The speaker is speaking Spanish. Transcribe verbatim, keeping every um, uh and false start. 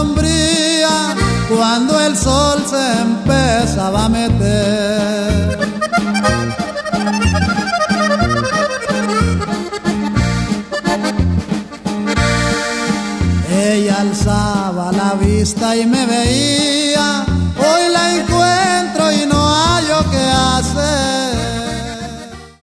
sombría cuando el sol se empezaba a meter. Ella alzaba la vista y me veía, hoy la encuentro y no hallo qué hacer.